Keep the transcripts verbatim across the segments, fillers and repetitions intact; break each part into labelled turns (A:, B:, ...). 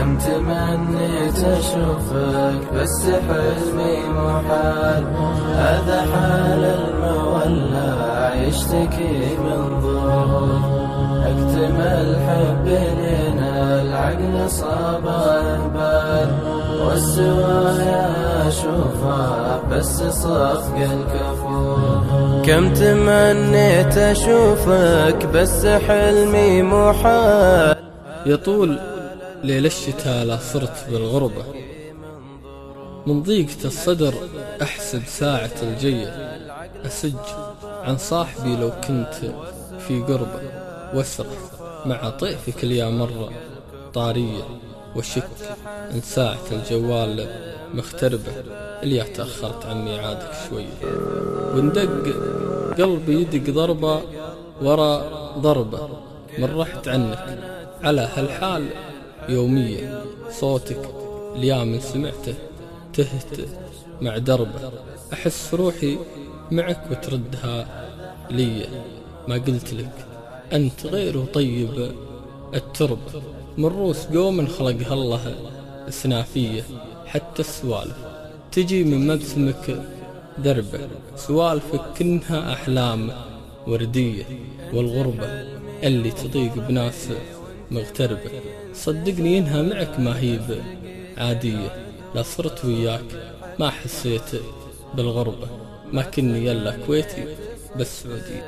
A: كم تمنيت أشوفك بس حلمي محال. هذا حال المولع يشتكي من ظروف. اكتمل حب لنا العقل صابه بال، والسوايا أشوفه بس صفق الكفوف. كم تمنيت أشوفك بس حلمي محال.
B: يطول ليل الشتاء لا صرت بالغربة، من ضيقة الصدر أحسب ساعة الجية. أسج عن صاحبي لو كنت في قربة، واسرح مع طيفك اليا مرة طارية، وشك ان ساعة الجوال مختربة اليا تأخرت عن ميعادك شوية. وندق قلبي يدق ضربة ورا ضربة من رحت عنك على هالحال يومية. صوتك اليا من سمعته تهت مع دربة، أحس روحي معك وتردها لي. ما قلت لك أنت غير طيب التربة، من روس قوم خلقها الله سنافية. حتى السوالف تجي من مبسمك دربة، سوالفك كنها أحلام وردية. والغربة اللي تضيق بناس مغتربة، صدقني إنها معك ما هي عادية. لا صرت وياك ما حسيت بالغربة، ما كني يلا كويتي بس سعودي.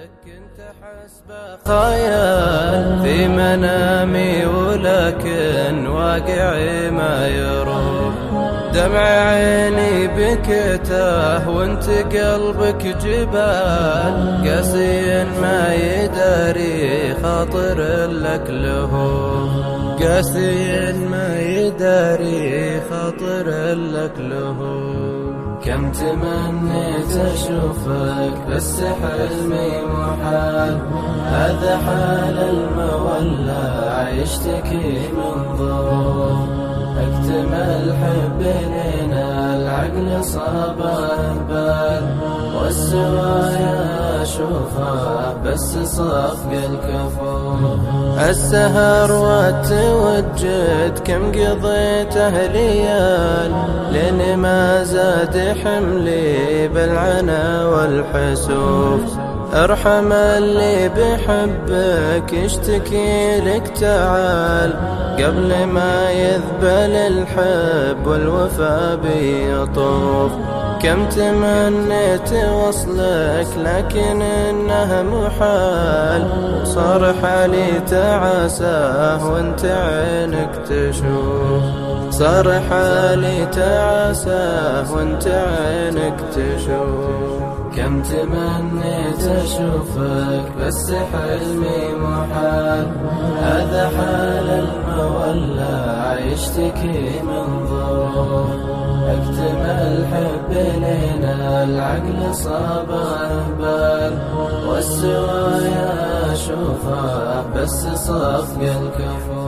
A: خيال في منامي ولكن واقعي ما يروح. دمع عيني بكته وانت قلبك جبال، قاسي ما يداري خاطر لك له. قاسي ما يداري خاطر لك له. كم تمنيت أشوفك بس حلمي محال. هذا حال المولع يشتكي من ظروف. اكتمل حب لنا العقل صابه بال، والسوايا أشوفه بس صفق الكفوف. السهر والتوجد كم قضيته ليال، لين ما زاد حملي بالعنا والحسوف. ارحم اللي بحبك يشتكي لك تعال، قبل ما يذبل الحب والوفا بيطوف. كم تمنيت وصلك لكن انه محال، صار حالي تعاساه وانت عينك تشوف. صار حالي تعاساه وانت عينك تشوف. كم تمنيت أشوفك بس حلمي محال. هذا حال المولع يشتكي من ظروف. اكتمل حب لنا العقل صابه بال، والسوايا أشوفه بس صفق الكفوف.